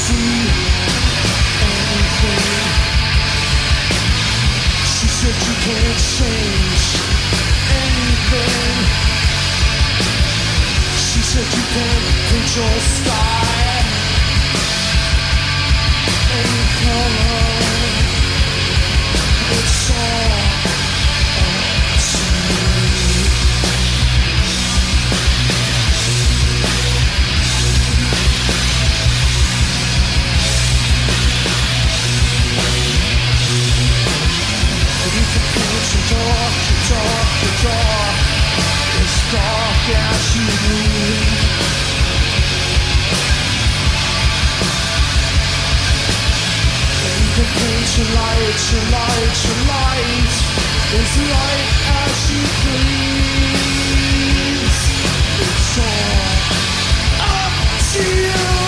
see anything. She said you can't change anything. She said you can't paint your sky any color. It's all up to you. You can paint your dark, as dark as you need. And you can paint your light, as light as you please. It's all up to you.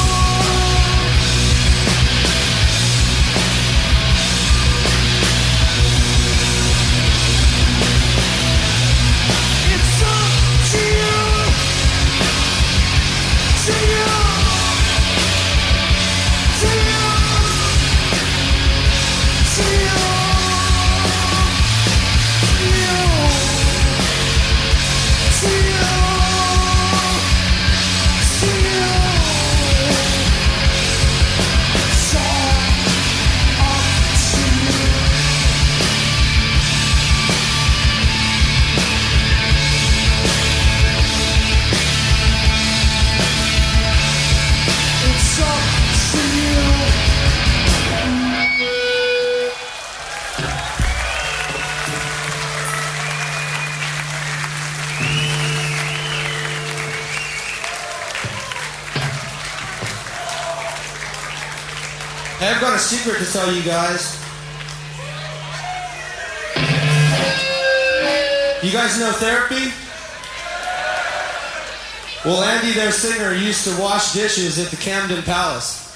I've got a secret to tell you guys. You guys know Therapy? Well, Andy, their singer, used to wash dishes at the Camden Palace.